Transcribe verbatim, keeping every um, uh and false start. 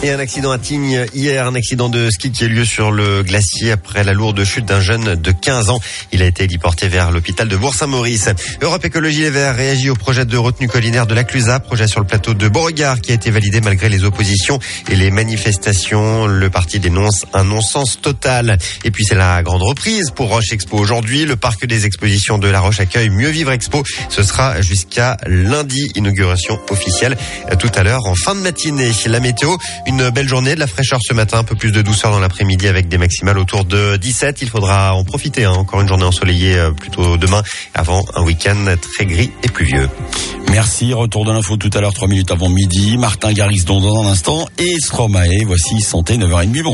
Et un accident à Tignes hier, un accident de ski qui a eu lieu sur le glacier après la lourde chute d'un jeune de quinze ans. Il a été héliporté vers l'hôpital de Bourg-Saint-Maurice. Europe Écologie Les Verts réagit au projet de retenue collinaire de la Clusaz, projet sur le plateau de Beauregard qui a été validé malgré les oppositions et les manifestations. Le parti dénonce un non-sens total. Et puis c'est la grande reprise pour Roche Expo aujourd'hui. Le parc des expositions de La Roche accueille Mieux Vivre Expo. Ce sera jusqu'à lundi, inauguration officielle tout à l'heure en fin de matinée. La météo, une belle journée, de la fraîcheur ce matin, un peu plus de douceur dans l'après-midi avec des maximales autour de dix-sept. Il faudra en profiter, hein. Encore une journée ensoleillée euh, plutôt demain, avant un week-end très gris et pluvieux. Merci, retour de l'info tout à l'heure, trois minutes avant midi. Martin Garrix dans un instant et Stromae, voici Santé, neuf heures trente. Bon.